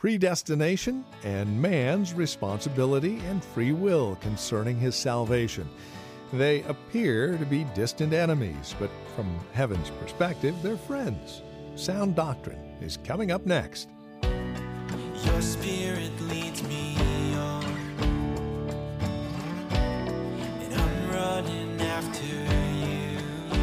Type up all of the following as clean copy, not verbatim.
predestination, and man's responsibility and free will concerning his salvation. They appear to be distant enemies, but from heaven's perspective, they're friends. Sound Doctrine is coming up next. Your spirit leads me on, and I'm running after you.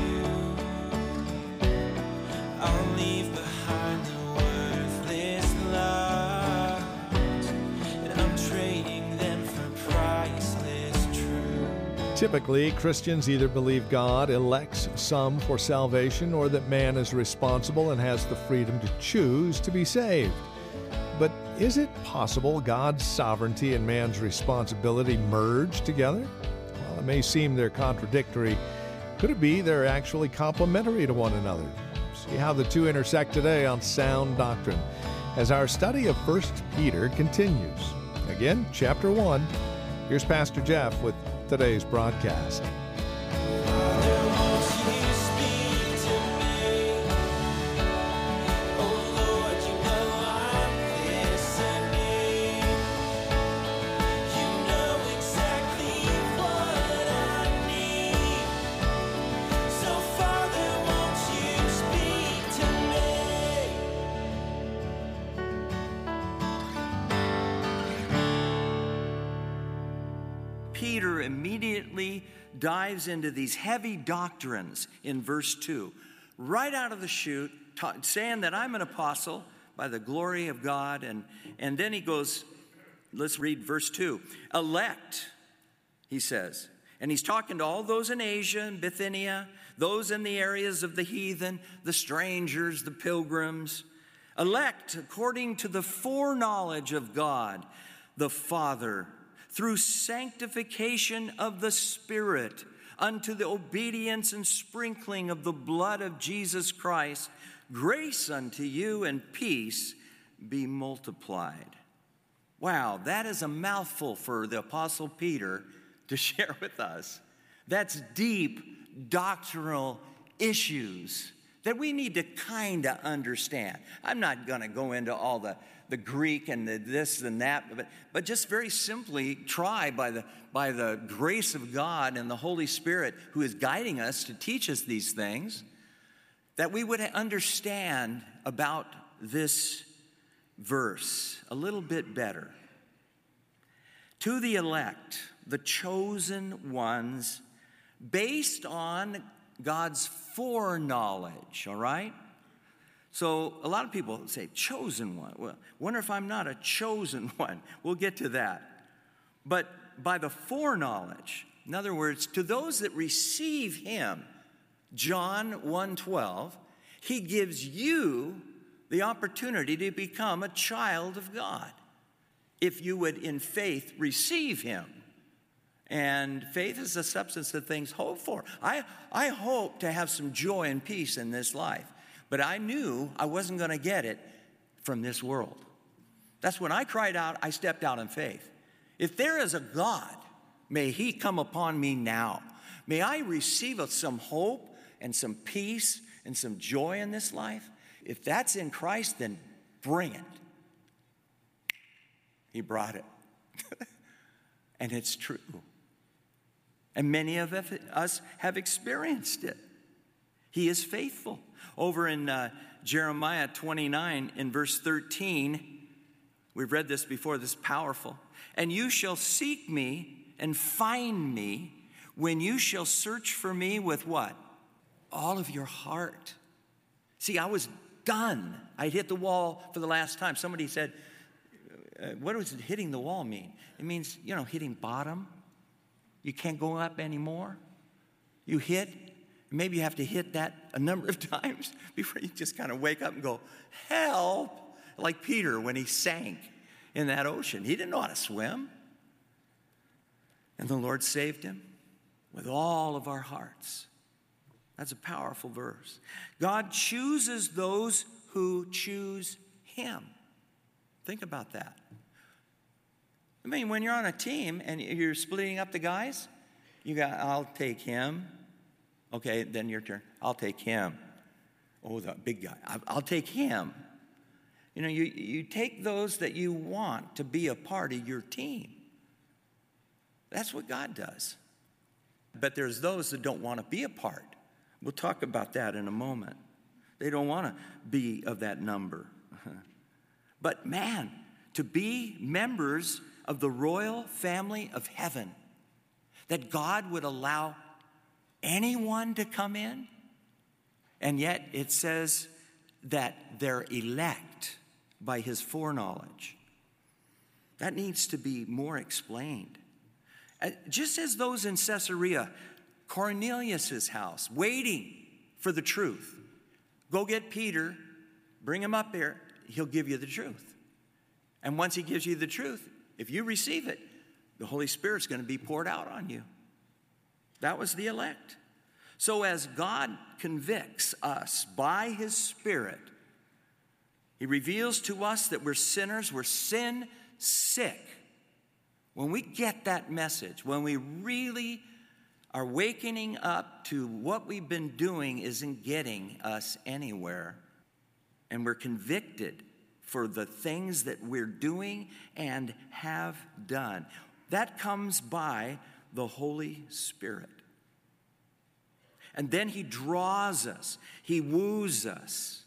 I'll leave behind the worthless lies, and I'm trading them for priceless truth. Typically, Christians either believe God elects some for salvation or that man is responsible and has the freedom to choose to be saved. But is it possible God's sovereignty and man's responsibility merge together? Well, it may seem they're contradictory. Could it be they're actually complementary to one another? See how the two intersect today on Sound Doctrine as our study of 1 Peter continues. Again, chapter 1. Here's Pastor Jeff with today's broadcast. Peter immediately dives into these heavy doctrines in verse 2, right out of the chute, saying that I'm an apostle by the glory of God. And then he goes, let's read verse 2. Elect, he says. And he's talking to all those in Asia and Bithynia, those in the areas of the heathen, the strangers, the pilgrims. Elect according to the foreknowledge of God, the Father, through sanctification of the Spirit, unto the obedience and sprinkling of the blood of Jesus Christ, grace unto you and peace be multiplied. Wow, that is a mouthful for the Apostle Peter to share with us. That's deep doctrinal issues that we need to kind of understand. I'm not going to go into all the Greek and the this and that, but just very simply try by the grace of God and the Holy Spirit who is guiding us to teach us these things, that we would understand about this verse a little bit better. To the elect, the chosen ones, based on God's foreknowledge, all right? So a lot of people say, chosen one. Well, wonder if I'm not a chosen one. We'll get to that. But by the foreknowledge, in other words, to those that receive him, John 1:12, he gives you the opportunity to become a child of God if you would in faith receive him. And faith is the substance of things hoped for. I hope to have some joy and peace in this life. But I knew I wasn't going to get it from this world. That's when I cried out, I stepped out in faith. If there is a God, may he come upon me now. May I receive some hope and some peace and some joy in this life. If that's in Christ, then bring it. He brought it. And it's true. And many of us have experienced it. He is faithful. Over in Jeremiah 29 in verse 13, we've read this before, this is powerful. And you shall seek me and find me when you shall search for me with what? All of your heart. See, I was done. I'd hit the wall for the last time. Somebody said, what does hitting the wall mean? It means, hitting bottom. You can't go up anymore. You hit. Maybe you have to hit that a number of times before you just kind of wake up and go, help. Like Peter when he sank in that ocean. He didn't know how to swim. And the Lord saved him with all of our hearts. That's a powerful verse. God chooses those who choose him. Think about that. I mean, when you're on a team and you're splitting up the guys, I'll take him. Okay, then your turn. I'll take him. Oh, the big guy. I'll take him. You know, you take those that you want to be a part of your team. That's what God does. But there's those that don't want to be a part. We'll talk about that in a moment. They don't want to be of that number. But man, to be members of the royal family of heaven, that God would allow anyone to come in, and yet it says that they're elect by his foreknowledge. That needs to be more explained. Just as those in Caesarea, Cornelius' house, waiting for the truth. Go get Peter, bring him up here, he'll give you the truth. And once he gives you the truth, if you receive it, the Holy Spirit's going to be poured out on you. That was the elect. So as God convicts us by his Spirit, he reveals to us that we're sinners, we're sin sick. When we get that message, when we really are wakening up to what we've been doing isn't getting us anywhere, and we're convicted for the things that we're doing and have done, that comes by the Holy Spirit. And then he draws us, he woos us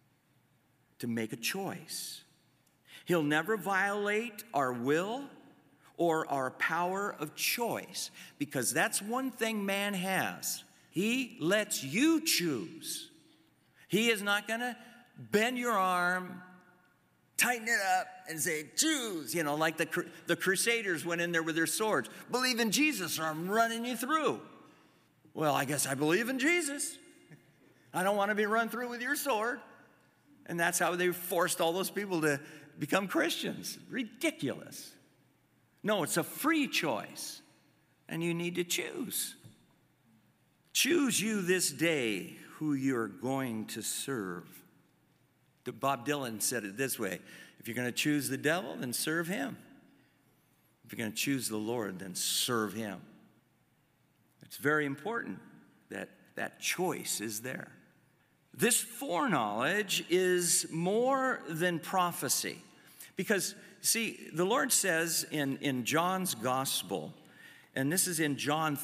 to make a choice. He'll never violate our will or our power of choice, because that's one thing man has. He lets you choose. He is not going to bend your arm, tighten it up, and say, choose. You know, like the Crusaders went in there with their swords. Believe in Jesus or I'm running you through. Well, I guess I believe in Jesus. I don't want to be run through with your sword. And that's how they forced all those people to become Christians. Ridiculous. No, it's a free choice, and you need to choose. Choose you this day who you're going to serve. Bob Dylan said it this way: if you're going to choose the devil, then serve him. If you're going to choose the Lord, then serve him. It's very important that that choice is there. This foreknowledge is more than prophecy, because see, the Lord says in John's gospel, and this is in John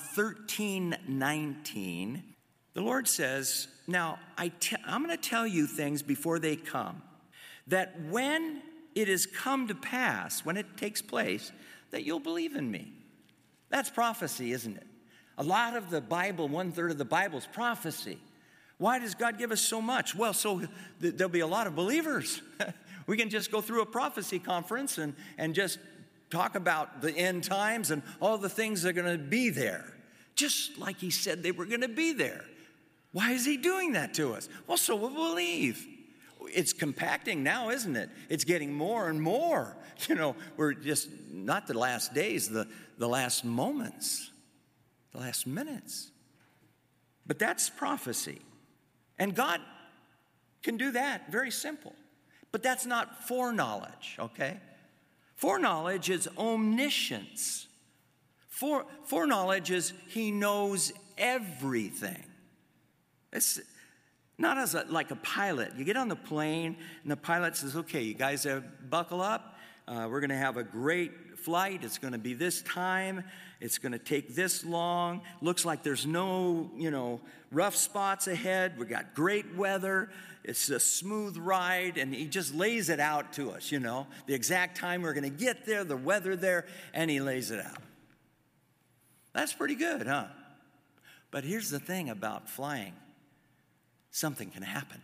13:19, the Lord says, now I'm going to tell you things before they come, that when it has come to pass, when it takes place, that you'll believe in me. That's prophecy, isn't it? A lot of the Bible, 1/3 of the Bible is prophecy. Why does God give us so much? Well, so there'll be a lot of believers. We can just go through a prophecy conference and just talk about the end times and all the things that are going to be there, just like he said they were going to be there. Why is he doing that to us? Well, so we'll believe. It's compacting now, isn't it? It's getting more and more. You know, we're just not the last days, the last moments, the last minutes. But that's prophecy. And God can do that, very simple. But that's not foreknowledge, okay? Foreknowledge is omniscience. Foreknowledge is he knows everything. It's not as like a pilot. You get on the plane and the pilot says, okay, you guys buckle up. We're going to have a great flight. It's going to be this time. It's going to take this long. Looks like there's no, rough spots ahead. We got great weather. It's a smooth ride, and he just lays it out to us, the exact time we're going to get there, the weather there, and he lays it out. That's pretty good, huh? But here's the thing about flying. Something can happen.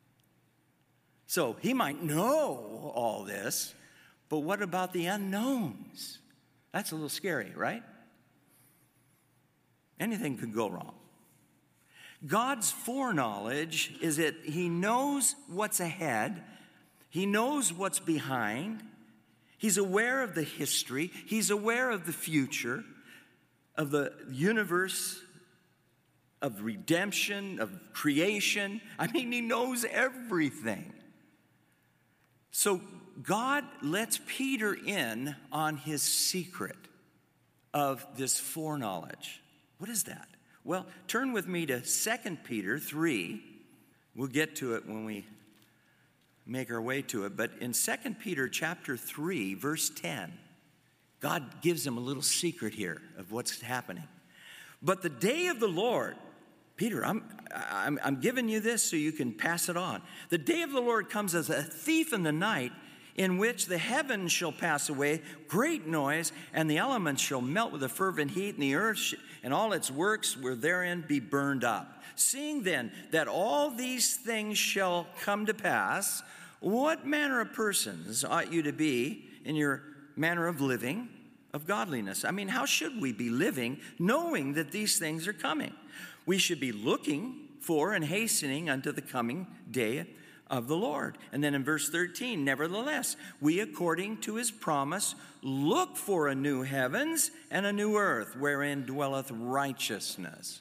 So he might know all this, but what about the unknowns? That's a little scary, right? Anything could go wrong. God's foreknowledge is that he knows what's ahead. He knows what's behind. He's aware of the history. He's aware of the future, of the universe, of redemption, of creation. He knows everything. So God lets Peter in on his secret of this foreknowledge. What is that? Well, turn with me to 2 Peter 3. We'll get to it when we make our way to it. But in 2 Peter chapter 3, verse 10, God gives them a little secret here of what's happening. But the day of the Lord, Peter, I'm giving you this so you can pass it on. The day of the Lord comes as a thief in the night, in which the heavens shall pass away, great noise, and the elements shall melt with a fervent heat, and the earth and all its works will therein be burned up. Seeing then that all these things shall come to pass, what manner of persons ought you to be in your manner of living, of godliness? I mean, how should we be living knowing that these things are coming? We should be looking for and hastening unto the coming day of the Lord. And then in verse 13, nevertheless, we according to his promise look for a new heavens and a new earth wherein dwelleth righteousness.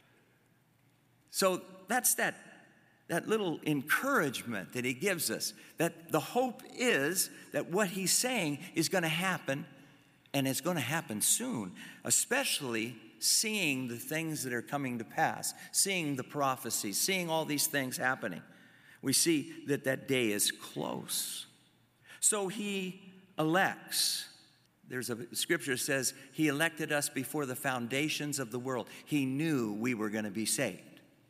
So that's that little encouragement that he gives us, that the hope is that what he's saying is going to happen, and it's going to happen soon, especially seeing the things that are coming to pass, seeing the prophecies, seeing all these things happening. We see that that day is close. So he elects. There's a scripture that says he elected us before the foundations of the world. He knew we were going to be saved.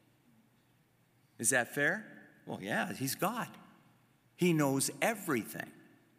Is that fair? Well, yeah, he's God. He knows everything.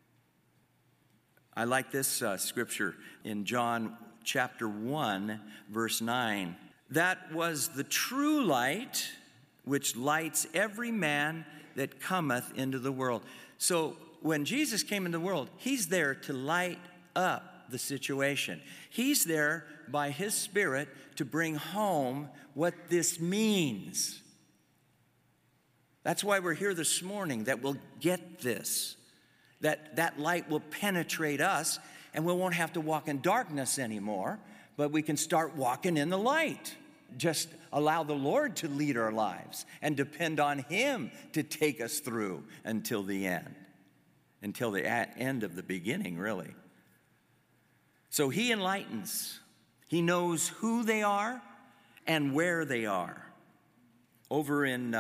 I like this scripture in John chapter 1, verse 9. That was the true light which lights every man that cometh into the world. So when Jesus came into the world, he's there to light up the situation. He's there by his Spirit to bring home what this means. That's why we're here this morning, that we'll get this, that light will penetrate us, and we won't have to walk in darkness anymore, but we can start walking in the light. Just allow the Lord to lead our lives and depend on him to take us through until the end of the beginning, really. So he enlightens. He knows who they are and where they are. Over in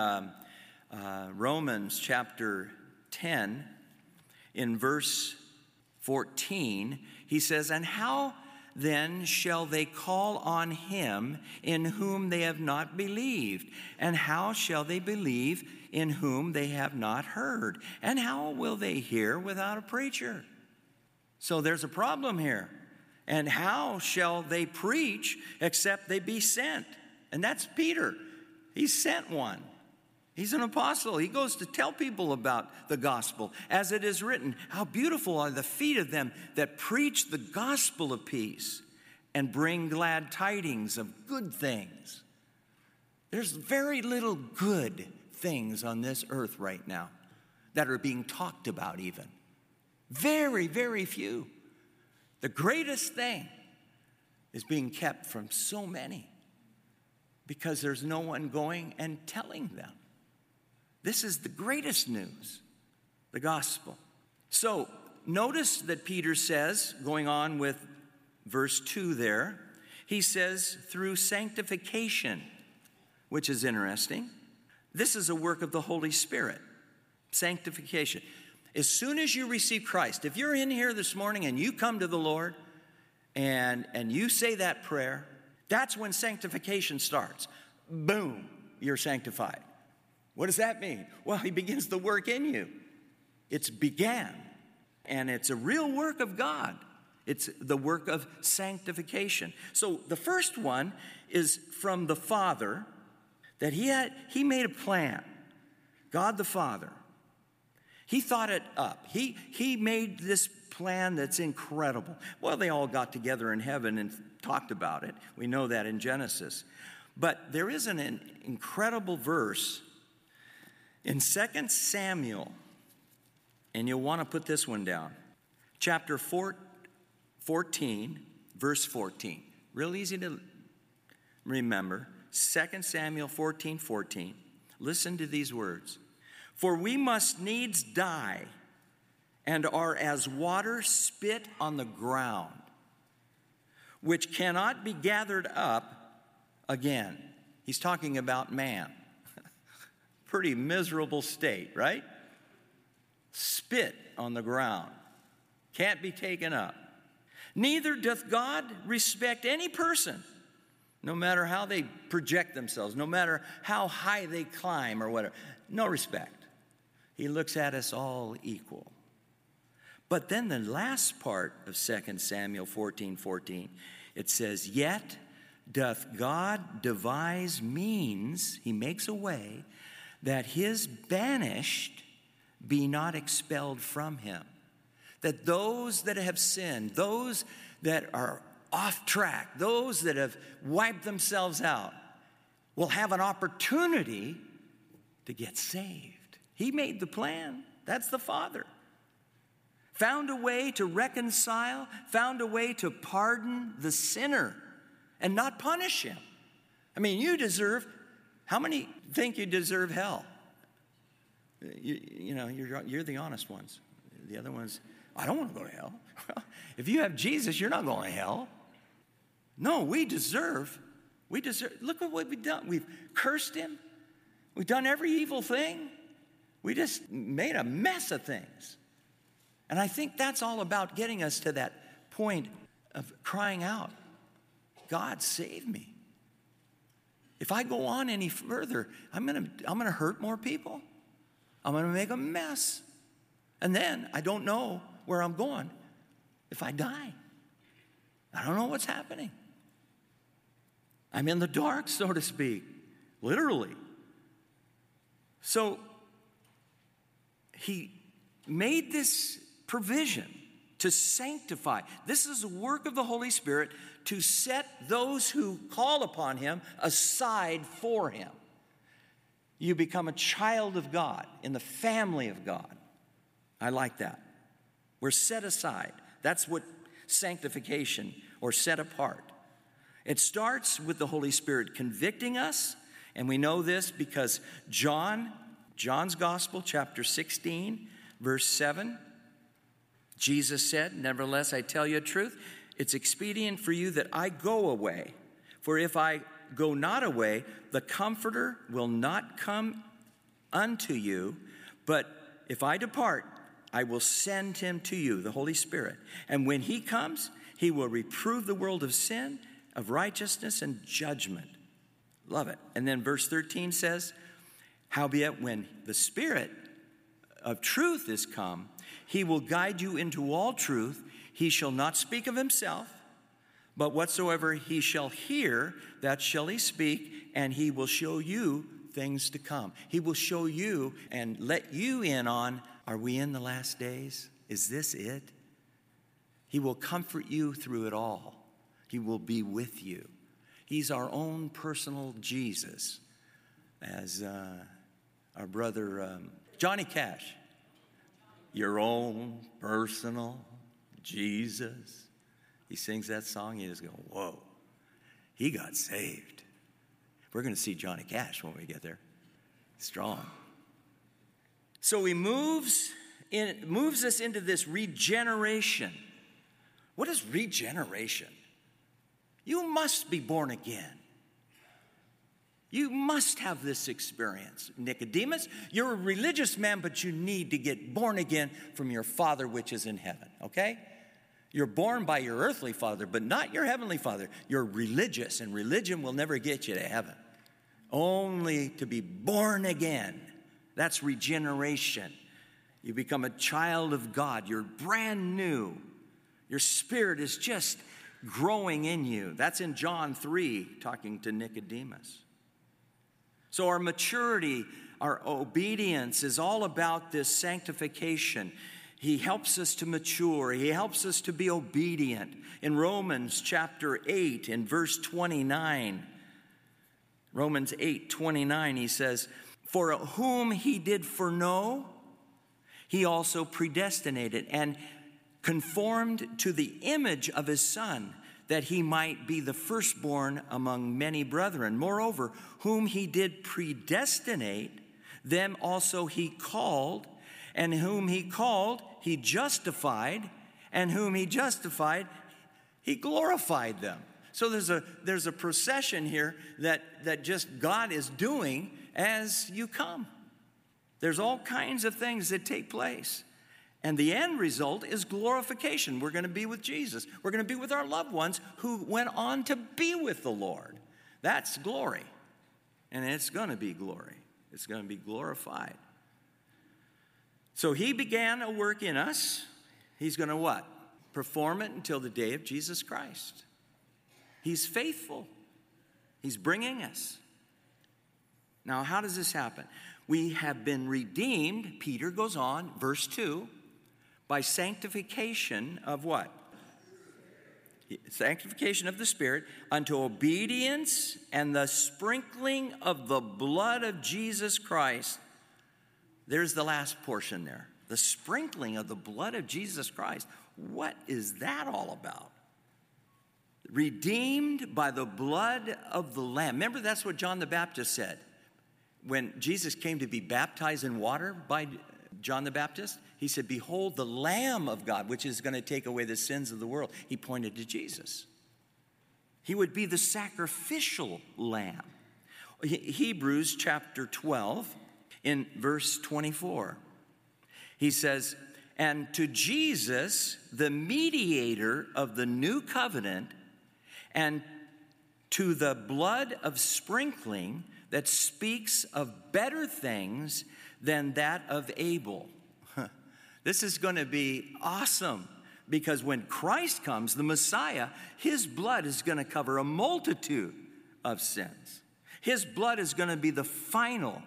Romans chapter 10, in verse 14, he says, and how then shall they call on him in whom they have not believed? And how shall they believe in whom they have not heard? And how will they hear without a preacher? So there's a problem here. And how shall they preach except they be sent? And that's Peter. He's sent one. He's an apostle. He goes to tell people about the gospel. As it is written, how beautiful are the feet of them that preach the gospel of peace and bring glad tidings of good things. There's very little good things on this earth right now that are being talked about even. Very, very few. The greatest thing is being kept from so many because there's no one going and telling them. This is the greatest news, the gospel. So notice that Peter says, going on with verse 2 there, he says through sanctification, which is interesting. This is a work of the Holy Spirit, sanctification. As soon as you receive Christ, if you're in here this morning and you come to the Lord and you say that prayer, that's when sanctification starts. Boom, you're sanctified. What does that mean? Well, he begins the work in you. It's began, and it's a real work of God. It's the work of sanctification. So the first one is from the Father, that he made a plan. God the Father. He thought it up. He made this plan that's incredible. Well, they all got together in heaven and talked about it. We know that in Genesis. But there is an incredible verse in 2 Samuel, and you'll want to put this one down, chapter 14, verse 14. Real easy to remember. 2 Samuel 14:14. Listen to these words. For we must needs die and are as water spit on the ground, which cannot be gathered up again. He's talking about man. Pretty miserable state, right? spit on the ground, can't be taken up. Neither doth God respect any person, no matter how they project themselves, no matter how high they climb or whatever. No respect. He looks at us all equal. But then the last part of 2 Samuel 14:14, it says, yet doth God devise means, he makes a way, that his banished be not expelled from him. That those that have sinned, those that are off track, those that have wiped themselves out, will have an opportunity to get saved. He made the plan. That's the Father. Found a way to reconcile, found a way to pardon the sinner and not punish him. I mean, how many think you deserve hell? You're the honest ones. The other ones, I don't want to go to hell. If you have Jesus, you're not going to hell. No, we deserve. Look at what we've done. We've cursed him. We've done every evil thing. We just made a mess of things. And I think that's all about getting us to that point of crying out, God, save me. If I go on any further, I'm gonna hurt more people. I'm gonna make a mess. And then I don't know where I'm going if I die. I don't know what's happening. I'm in the dark, so to speak, literally. So he made this provision to sanctify. This is the work of the Holy Spirit to set those who call upon him aside for him. You become a child of God in the family of God. I like that. We're set aside. That's what sanctification or set apart. It starts with the Holy Spirit convicting us, and we know this because John's Gospel, chapter 16, verse 7, Jesus said, nevertheless, I tell you the truth, it's expedient for you that I go away. For if I go not away, the Comforter will not come unto you. But if I depart, I will send him to you, the Holy Spirit. And when he comes, he will reprove the world of sin, of righteousness, and judgment. Love it. And then verse 13 says, howbeit when the Spirit of truth is come, he will guide you into all truth. He shall not speak of himself, but whatsoever he shall hear, that shall he speak, and he will show you things to come. He will show you and let you in on, are we in the last days? Is this it? He will comfort you through it all. He will be with you. He's our own personal Jesus, as our brother Johnny Cash. Your own personal Jesus. He sings that song, you just go, whoa, he got saved. We're going to see Johnny Cash when we get there. Strong. So he moves us into this regeneration. What is regeneration? You must be born again. You must have this experience. Nicodemus, you're a religious man, but you need to get born again from your Father which is in heaven, okay? You're born by your earthly father, but not your heavenly Father. You're religious, and religion will never get you to heaven. Only to be born again. That's regeneration. You become a child of God. You're brand new. Your spirit is just growing in you. That's in John 3, talking to Nicodemus. So our maturity, our obedience is all about this sanctification. He helps us to mature. He helps us to be obedient. In Romans chapter 8, in verse 29, Romans 8:29, he says, for whom he did foreknow, he also predestinated and conformed to the image of his Son, that he might be the firstborn among many brethren. Moreover, whom he did predestinate, them also he called, and whom he called, he justified, and whom he justified, he glorified them. So there's a procession here that just God is doing as you come. There's all kinds of things that take place. And the end result is glorification. We're going to be with Jesus. We're going to be with our loved ones who went on to be with the Lord. That's glory. And it's going to be glory. It's going to be glorified. So he began a work in us. He's going to what? Perform it until the day of Jesus Christ. He's faithful. He's bringing us. Now, how does this happen? We have been redeemed, Peter goes on, verse 2, by sanctification of what? Sanctification of the Spirit unto obedience and the sprinkling of the blood of Jesus Christ. There's the last portion there. The sprinkling of the blood of Jesus Christ. What is that all about? Redeemed by the blood of the Lamb. Remember, that's what John the Baptist said. When Jesus came to be baptized in water by John the Baptist, he said, behold the Lamb of God, which is going to take away the sins of the world. He pointed to Jesus. He would be the sacrificial lamb. Hebrews chapter 12, in verse 24, he says, and to Jesus, the mediator of the new covenant, and to the blood of sprinkling that speaks of better things than that of Abel. This is going to be awesome, because when Christ comes, the Messiah, his blood is going to cover a multitude of sins. His blood is going to be the final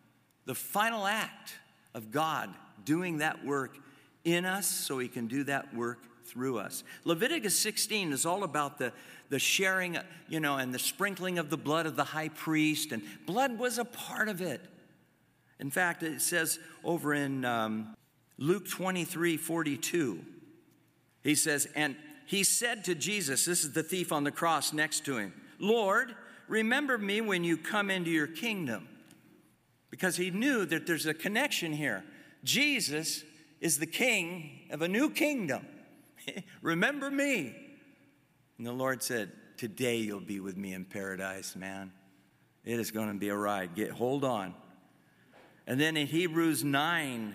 act of God doing that work in us so he can do that work through us. Leviticus 16 is all about the sharing, and the sprinkling of the blood of the high priest, and blood was a part of it. In fact, it says over in Luke 23:42, he says, and he said to Jesus, this is the thief on the cross next to him, Lord, remember me when you come into your kingdom. Because he knew that there's a connection here. Jesus is the king of a new kingdom. Remember me. And the Lord said, today you'll be with me in paradise, man. It is going to be a ride. Hold on. And then in Hebrews 9,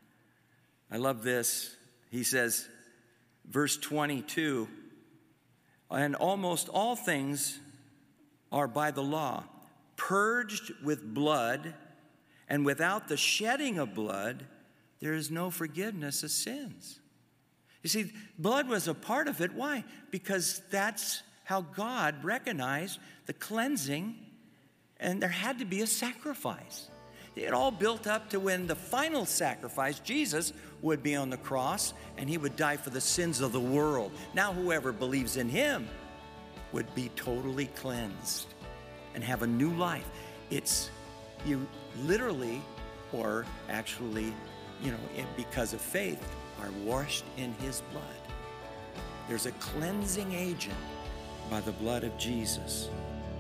I love this. He says, verse 22, and almost all things are by the law, purged with blood, and without the shedding of blood, there is no forgiveness of sins. You see, blood was a part of it. Why? Because that's how God recognized the cleansing, and there had to be a sacrifice. It all built up to when the final sacrifice, Jesus, would be on the cross, and he would die for the sins of the world. Now whoever believes in him would be totally cleansed and have a new life. It's you literally, or actually, because of faith, are washed in his blood. There's a cleansing agent by the blood of Jesus.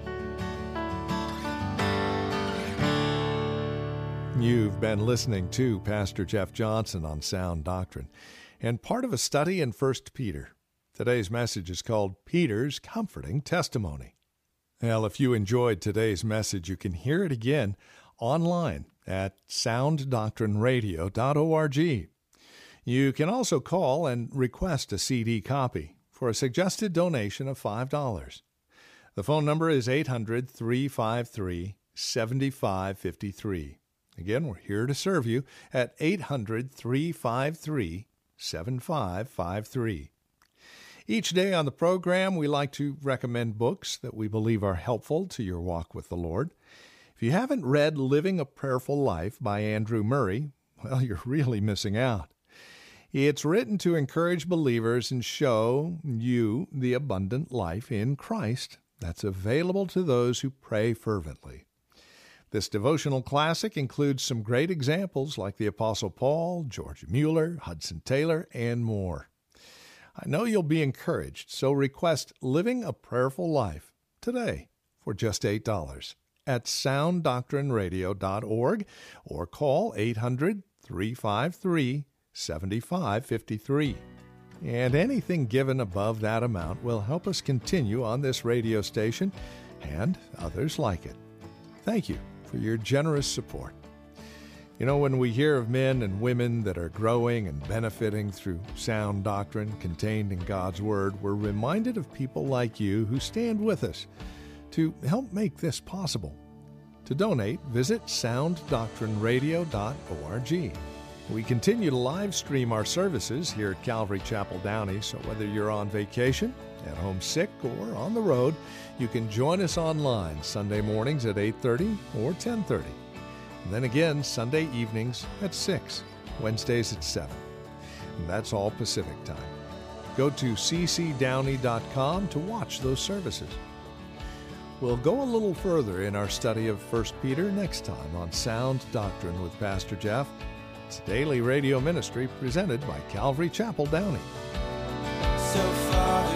You've been listening to Pastor Jeff Johnson on Sound Doctrine and part of a study in 1 Peter. Today's message is called Peter's Comforting Testimony. Well, if you enjoyed today's message, you can hear it again online at sounddoctrineradio.org. You can also call and request a CD copy for a suggested donation of $5. The phone number is 800-353-7553. Again, we're here to serve you at 800-353-7553. Each day on the program, we like to recommend books that we believe are helpful to your walk with the Lord. If you haven't read Living a Prayerful Life by Andrew Murray, well, you're really missing out. It's written to encourage believers and show you the abundant life in Christ that's available to those who pray fervently. This devotional classic includes some great examples like the Apostle Paul, George Mueller, Hudson Taylor, and more. I know you'll be encouraged, so request Living a Prayerful Life today for just $8 at sounddoctrineradio.org or call 800-353-7553. And anything given above that amount will help us continue on this radio station and others like it. Thank you for your generous support. You know, when we hear of men and women that are growing and benefiting through sound doctrine contained in God's Word, we're reminded of people like you who stand with us to help make this possible. To donate, visit sounddoctrineradio.org. We continue to live stream our services here at Calvary Chapel Downey, so whether you're on vacation, at home sick, or on the road, you can join us online Sunday mornings at 8:30 or 10:30. And then again Sunday evenings at 6, Wednesdays at 7. And that's all Pacific time. Go to ccdowney.com to watch those services. We'll go a little further in our study of 1 Peter next time on Sound Doctrine with Pastor Jeff. It's a daily radio ministry presented by Calvary Chapel Downey. So far